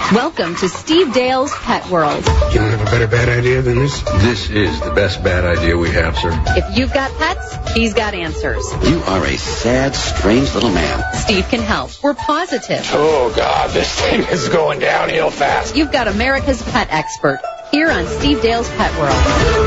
Welcome to Steve Dale's Pet World. You don't have a better bad idea than this? This is the best bad idea we have, sir. If you've got pets, he's got answers. You are a sad, strange little man. Steve can help. We're positive. Oh, God, this thing is going downhill fast. You've got America's pet expert here on Steve Dale's Pet World.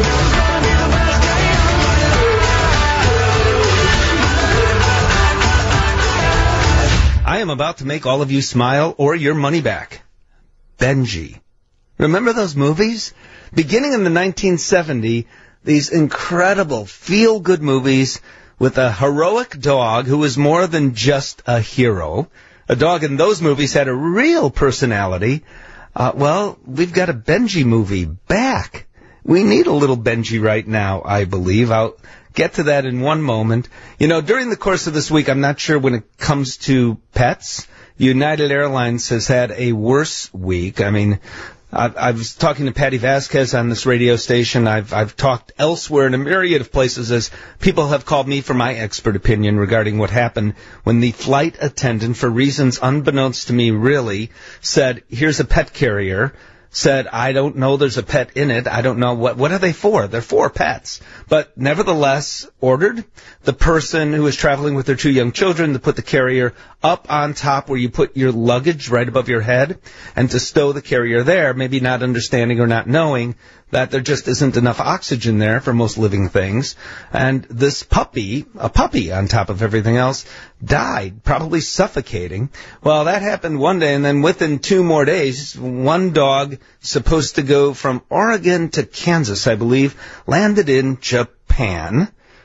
I am about to make all of you smile or your money back. Benji. Remember those movies? Beginning in the 1970s, these incredible feel-good movies with a heroic dog who was more than just a hero. A dog in those movies had a real personality. Well, we've got a Benji movie back. We need a little Benji right now, I believe. I'll get to that in one moment. You know, during the course of this week, I'm not sure when it comes to pets, United Airlines has had a worse week. I mean, I was talking to Patty Vasquez on this radio station. I've talked elsewhere in a myriad of places as people have called me for my expert opinion regarding what happened when the flight attendant, for reasons unbeknownst to me really, said, here's a pet carrier, said, I don't know there's a pet in it. I don't know. What are they for? They're for pets. But nevertheless, ordered the person who was traveling with their 2 young children to put the carrier up on top where you put your luggage right above your head and to stow the carrier there, maybe not understanding or not knowing that there just isn't enough oxygen there for most living things. And this puppy, a puppy on top of everything else, died, probably suffocating. Well, that happened one day, and then within 2 more days, one dog supposed to go from Oregon to Kansas, I believe, landed in Japan.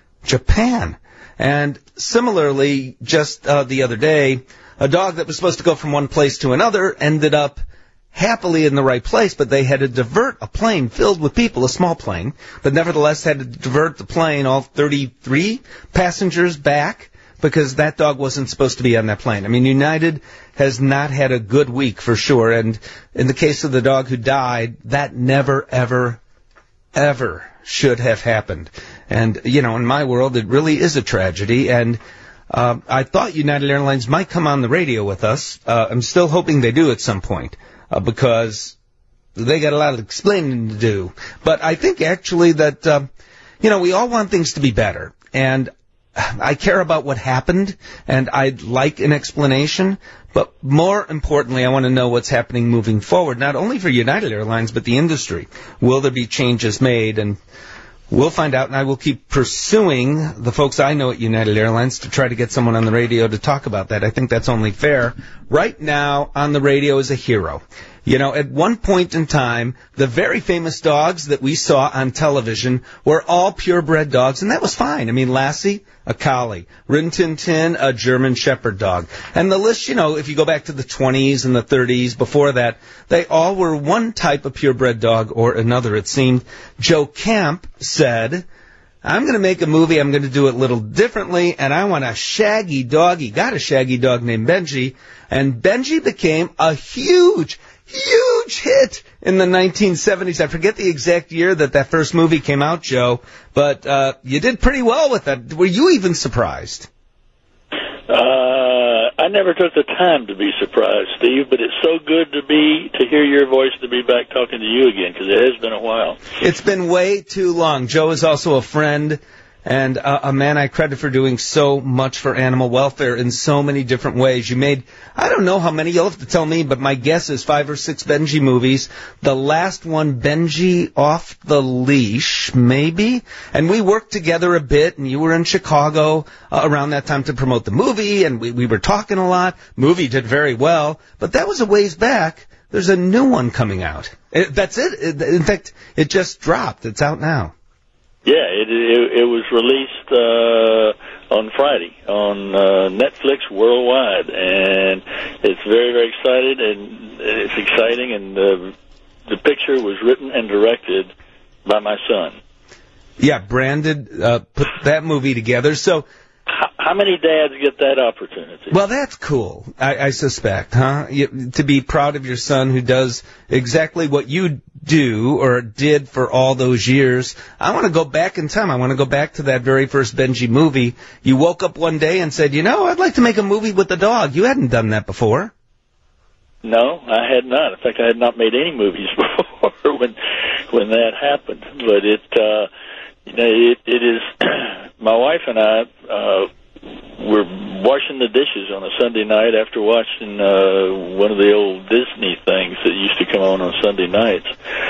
And similarly, just the other day, a dog that was supposed to go from one place to another ended up happily in the right place, but they had to divert a plane filled with people, a small plane, but nevertheless had to divert the plane, all 33 passengers back, because that dog wasn't supposed to be on that plane. I mean, United has not had a good week for sure, and in the case of the dog who died, that never, ever, ever should have happened. And, you know, in my world, it really is a tragedy, and I thought United Airlines might come on the radio with us. I'm still hoping they do at some point. Because they got a lot of explaining to do. But I think actually that, you know, we all want things to be better. And I care about what happened, and I'd like an explanation. But more importantly, I want to know what's happening moving forward, not only for United Airlines, but the industry. Will there be changes made? And we'll find out, and I will keep pursuing the folks I know at United Airlines to try to get someone on the radio to talk about that. I think that's only fair. Right now, on the radio is a hero. You know, at one point in time, the very famous dogs that we saw on television were all purebred dogs, and that was fine. I mean, Lassie, a collie. Rin Tin Tin, a German Shepherd dog. And the list, you know, if you go back to the 20s and the 30s, before that, they all were one type of purebred dog or another, it seemed. Joe Camp said, I'm going to make a movie, I'm going to do it a little differently, and I want a shaggy dog. He got a shaggy dog named Benji, and Benji became a huge hit in the 1970s. I forget the exact year that first movie came out, Joe, but you did pretty well with that. Were you even surprised? I never took the time to be surprised, Steve, but it's so good to hear your voice, to be back talking to you again, because it has been a while. It's been way too long. Joe is also a friend and a man I credit for doing so much for animal welfare in so many different ways. You made, I don't know how many, you'll have to tell me, but my guess is 5 or 6 Benji movies. The last one, Benji Off the Leash, maybe? And we worked together a bit, and you were in Chicago around that time to promote the movie, and we were talking a lot. Movie did very well, but that was a ways back. There's a new one coming out. That's it. In fact, it just dropped. It's out now. Yeah, it was released on Friday on Netflix worldwide, and it's very, very exciting, and the picture was written and directed by my son. Yeah, Brandon put that movie together. So, how many dads get that opportunity? Well, that's cool, I suspect, huh? To be proud of your son who does exactly what you do or did for all those years. I want to go back in time. I want to go back to that very first Benji movie. You woke up one day and said, you know, I'd like to make a movie with a dog. You hadn't done that before. No, I had not. In fact, I had not made any movies before when that happened. But it is. My wife and I were washing the dishes on a Sunday night after watching one of the old Disney things that used to come on Sunday nights,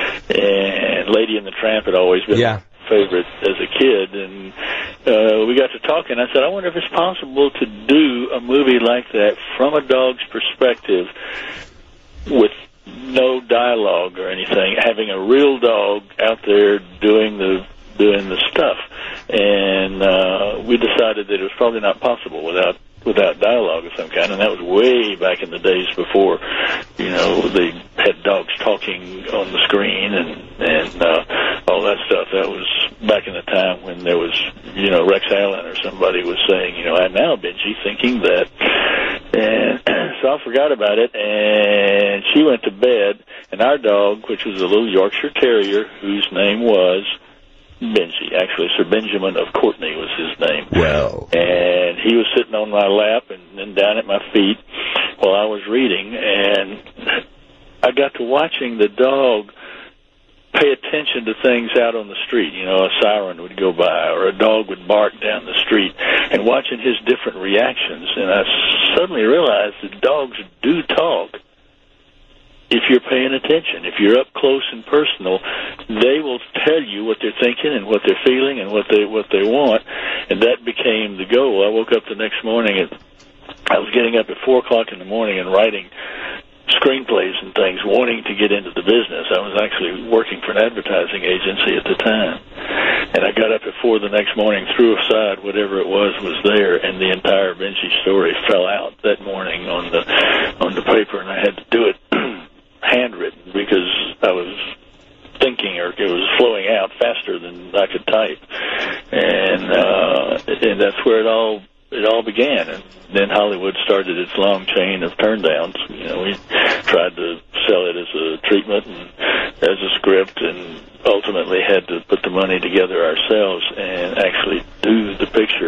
and Lady and the Tramp had always been my favorite as a kid, and we got to talking. I said, I wonder if it's possible to do a movie like that from a dog's perspective with no dialogue or anything, having a real dog out there doing the stuff. And we decided that it was probably not possible without dialogue of some kind, and that was way back in the days before, they had dogs talking on the screen and all that stuff. That was back in the time when there was, Rex Allen or somebody was saying, I'm now Benji thinking that. And so I forgot about it, and she went to bed, and our dog, which was a little Yorkshire Terrier, whose name was Benji, actually Sir Benjamin of Courtenay was his name. Well. And he was sitting on my lap and then down at my feet while I was reading, and I got to watching the dog pay attention to things out on the street. A siren would go by or a dog would bark down the street, and watching his different reactions. And I suddenly realized that dogs do talk. If you're paying attention, if you're up close and personal, they will tell you what they're thinking and what they're feeling and what they want, and that became the goal. I woke up the next morning and I was getting up at 4:00 in the morning and writing screenplays and things, wanting to get into the business. I was actually working for an advertising agency at the time, and I got up at 4 the next morning, threw aside whatever it was there, and the entire Benji story fell out that morning on the paper, and I had to do it handwritten because I was thinking, or it was flowing out faster than I could type, and that's where it all began. And then Hollywood started its long chain of turndowns. We tried to sell it as a treatment and as a script, and ultimately had to put the money together ourselves and actually do the picture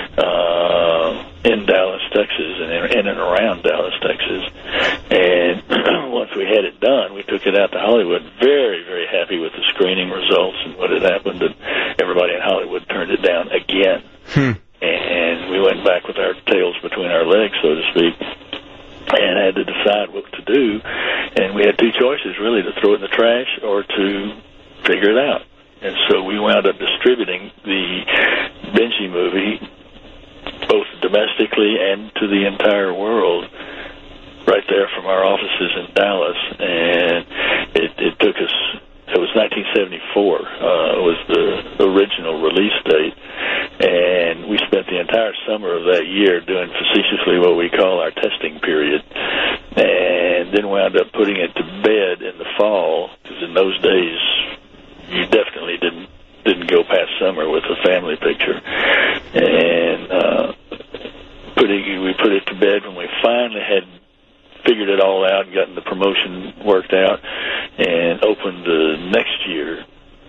in Dallas, Texas, and in and around Dallas, Texas. And once we had it done, we took it out to Hollywood, very, very happy with the screening results and what had happened, and everybody in Hollywood turned it down again. And we went back with our tails between our legs, so to speak, and had to decide what to do. And we had two choices, really, to throw it in the trash or to figure it out. And so we wound up distributing the Benji movie both domestically and to the entire world right there from our offices in Dallas. And it took us, it was 1974, was the original release date. And we spent the entire summer of that year doing facetiously what we call our testing period, and then wound up putting it to bed in the fall, because in those days you definitely didn't go past summer with a family picture. And we put it to bed when we finally had figured it all out and gotten the promotion worked out, and opened the next year,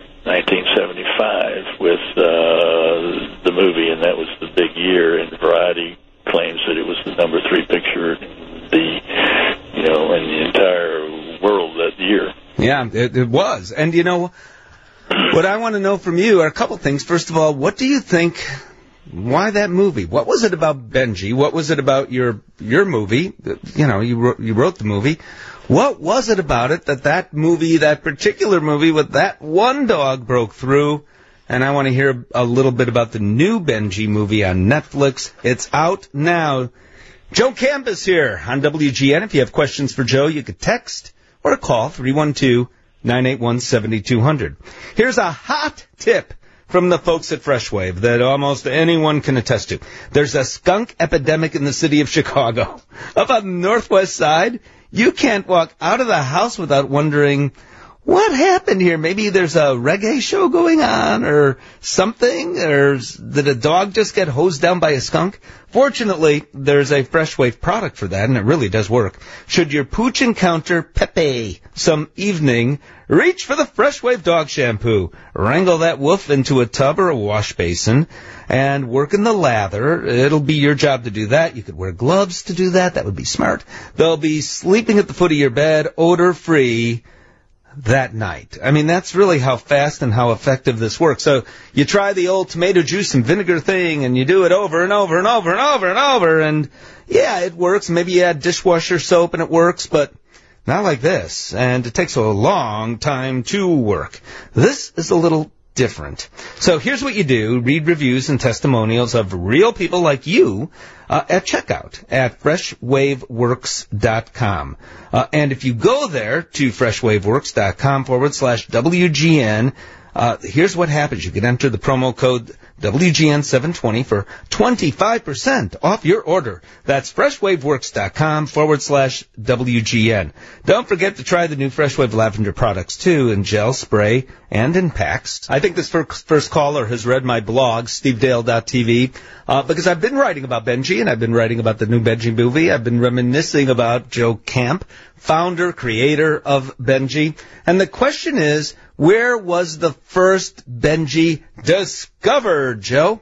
1975, with the movie, and that was the big year. And Variety claims that it was the number 3 picture in the entire world that year. Yeah, it was. And what I want to know from you are a couple things. First of all, what do you think? Why that movie? What was it about Benji? What was it about your movie? You wrote the movie. What was it about it that movie, that particular movie with that one dog, broke through? And I want to hear a little bit about the new Benji movie on Netflix. It's out now. Joe Campus here on WGN. If you have questions for Joe, you could text or call 312-981-7200. Here's a hot tip from the folks at Freshwave that almost anyone can attest to. There's a skunk epidemic in the city of Chicago. Up on the northwest side, you can't walk out of the house without wondering, what happened here? Maybe there's a reggae show going on or something, or did a dog just get hosed down by a skunk? Fortunately, there's a Fresh Wave product for that, and it really does work. Should your pooch encounter Pepe some evening, reach for the Fresh Wave dog shampoo. Wrangle that woof into a tub or a wash basin and work in the lather. It'll be your job to do that. You could wear gloves to do that. That would be smart. They'll be sleeping at the foot of your bed, odor-free, that night. I mean, that's really how fast and how effective this works. So you try the old tomato juice and vinegar thing, and you do it over and over and over and over and over, and yeah, it works. Maybe you add dishwasher soap and it works, but not like this. And it takes a long time to work. This is a little different. So here's what you do. Read reviews and testimonials of real people like you at checkout at freshwaveworks.com. And if you go there to freshwaveworks.com/WGN, here's what happens. You can enter the promo code WGN720 for 25% off your order. That's freshwaveworks.com/WGN. Don't forget to try the new Fresh Wave lavender products, too, in gel, spray, and in packs. I think this first caller has read my blog, stevedale.tv, because I've been writing about Benji, and I've been writing about the new Benji movie. I've been reminiscing about Joe Camp, founder, creator of Benji. And the question is, where was the first Benji discovered, Joe?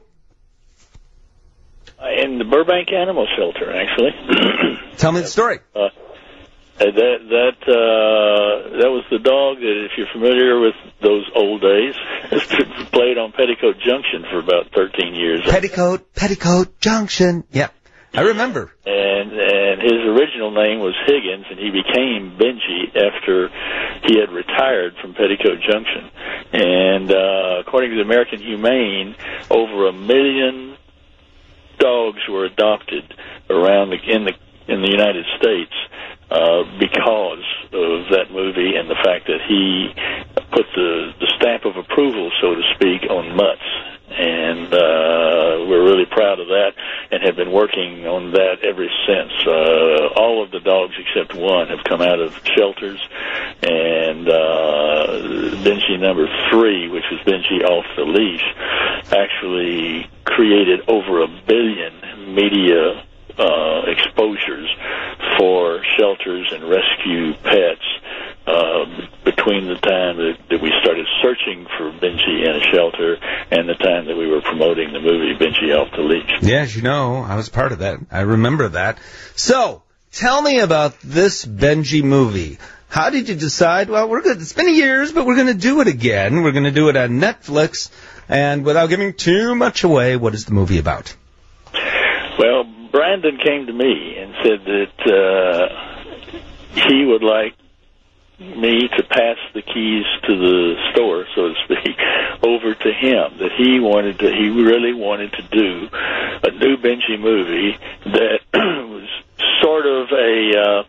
In the Burbank Animal Shelter, actually. Tell me the story. That was the dog that, if you're familiar with those old days, played on Petticoat Junction for about 13 years. Petticoat Junction. Yep. I remember. And his original name was Higgins, and he became Benji after he had retired from Petticoat Junction. And according to the American Humane, over 1 million dogs were adopted around in the United States because of that movie and the fact that he put the stamp of approval, so to speak, on mutts. And we're really proud of that and have been working on that ever since. All of the dogs except one have come out of shelters, and Benji number 3, which was Benji Off the Leash, actually created over 1 billion media exposures for shelters and rescue pets between the time that we started searching for Benji in a shelter and the time that we were promoting the movie Benji Off the Leash. Yes, you know, I was part of that. I remember that. So, tell me about this Benji movie. How did you decide, well, we're good, it's been years, but we're going to do it again. We're going to do it on Netflix. And without giving too much away, what is the movie about? Well, Brandon came to me and said that he would like me to pass the keys to the store, so to speak, over to him. That he really wanted to do a new Benji movie that was sort of a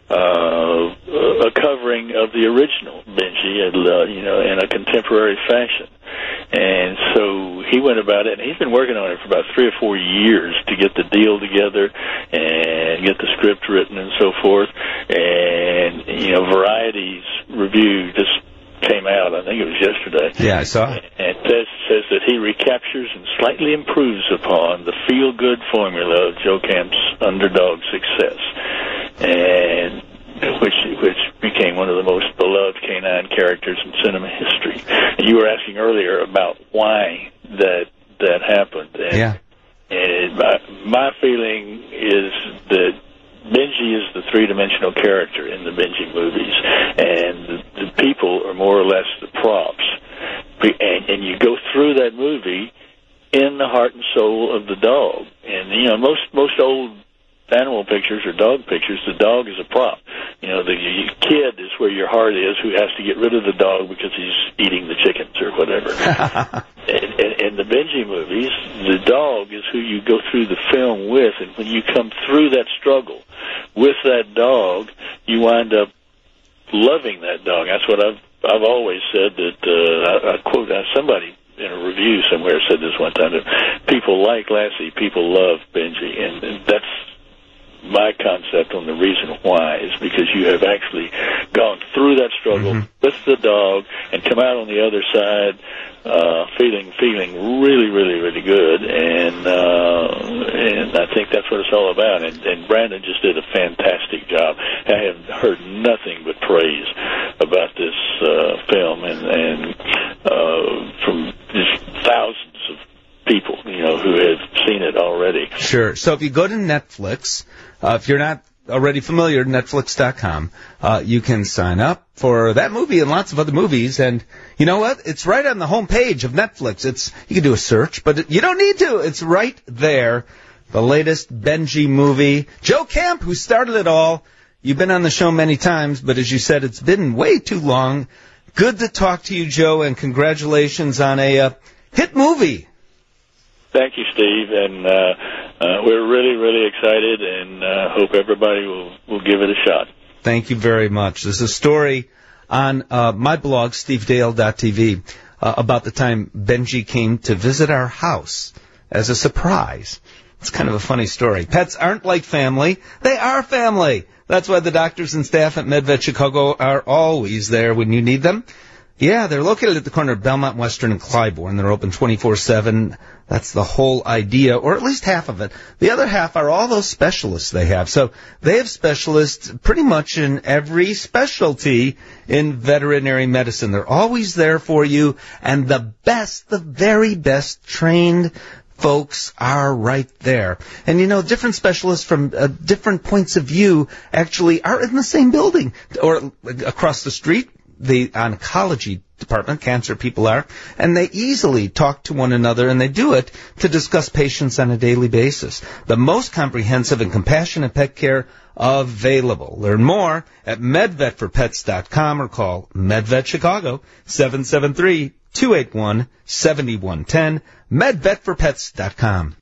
covering of the original Benji, in a contemporary fashion. And so he went about it, and he's been working on it for about 3 or 4 years to get the deal together and get the script written and so forth. And, Variety's review just came out, I think it was yesterday. Yeah, I saw it. And it says that he recaptures and slightly improves upon the feel-good formula of Joe Camp's underdog success, and which became one of the most beloved canine characters in cinema history. And you were asking earlier about why that happened. And, yeah. And my feeling is that Benji is the three-dimensional character in the Benji movies, and the people are more or less the props. And you go through that movie in the heart and soul of the dog. And, most old animal pictures or dog pictures, the dog is a prop. The kid is where your heart is, who has to get rid of the dog because he's eating the chickens or whatever. And in the Benji movies, the dog is who you go through the film with, and when you come through that struggle with that dog, you wind up loving that dog. That's what I've always said. That I quote somebody in a review somewhere said this one time, that people like Lassie, people love Benji, and that's my concept on the reason why is because you have actually gone through that struggle with the dog and come out on the other side feeling really, really, really good, and I think that's what it's all about. And Brandon just did a fantastic job. I have heard nothing but praise about this film, and from just thousands of people, who have seen it already. Sure. So if you go to Netflix, if you're not already familiar, Netflix.com, you can sign up for that movie and lots of other movies. And you know what? It's right on the home page of Netflix. You can do a search, but you don't need to. It's right there. The latest Benji movie. Joe Camp, who started it all. You've been on the show many times, but as you said, it's been way too long. Good to talk to you, Joe, and congratulations on a hit movie. Thank you, Steve, and we're really, really excited, and hope everybody will give it a shot. Thank you very much. There's a story on my blog, stevedale.tv, about the time Benji came to visit our house as a surprise. It's kind of a funny story. Pets aren't like family. They are family. That's why the doctors and staff at MedVet Chicago are always there when you need them. Yeah, they're located at the corner of Belmont Western and Clybourne. They're open 24/7. That's the whole idea, or at least half of it. The other half are all those specialists they have. So they have specialists pretty much in every specialty in veterinary medicine. They're always there for you, and the very best trained folks are right there. And different specialists from different points of view actually are in the same building or across the street. The oncology department, cancer people are, and they easily talk to one another, and they do it to discuss patients on a daily basis. The most comprehensive and compassionate pet care available. Learn more at medvetforpets.com or call MedVet Chicago 773-281-7110, medvetforpets.com.